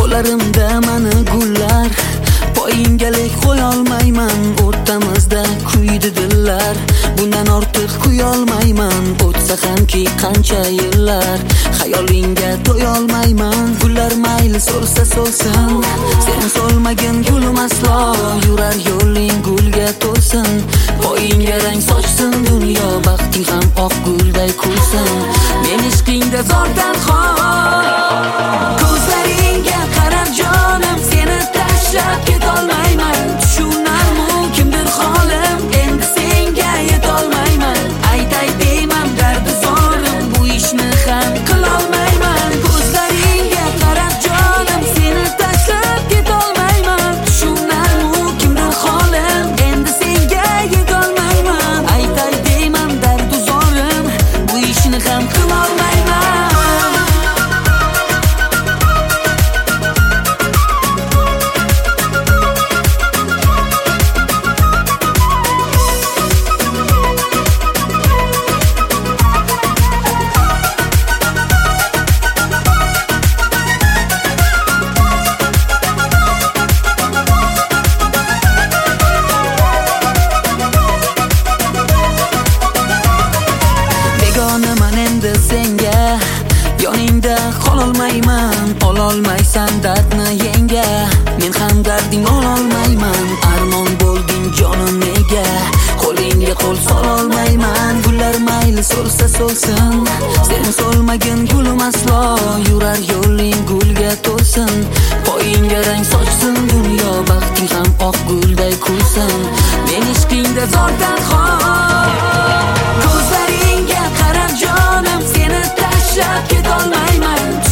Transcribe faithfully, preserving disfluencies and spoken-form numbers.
Qo'llarimda mani gullar, poyingalik qo'yolmayman. O'rtamizda kuydi dillar, bundan ortiq kuyolmayman. O'tsa hamki qancha yillar, xayolingga to'yolmayman. Gullar mayli so'lsa so'lsin, sen solmagin gulim aslo. Yurar yo'ling gulga to'lsin, poyingga rang sochsin dunyo. Baxting ham oq gulday kulsin, men ishqingda zordan xor. Ko'zlaringga qarab jonim, seni tashlab ketolmayman. Tushunarmi kimdir holim, endi senga yetolmayman. Aytay deyman dardi zorim, bu ishni ham qilolmayman. Ko'zlaringga qarab jonim, seni tashlab ketolmayman. Tushunarmi kimdir holim, endi senga yetolmayman. Aytay deyman dardi zorim, bu ishni ham qilolmayman. Begonaman endi senga, yoningda qololmayman. Ololmaysan dardni yenga, men ham darding ololmayman. Armon bo'lding jonim nega, qo'lingga qo'l sololmayman. Gullar mayli so'lsa so'lsin, sen solmagin gulim aslo. Yurar yo'ling gulga to'lsin, poyingga rang sochsin dunyo. Baxting ham oq gulday kulsin, men ishqingda zordan xor. Ko'zlaringga qarab jonim, seni tashlab ketolmayman.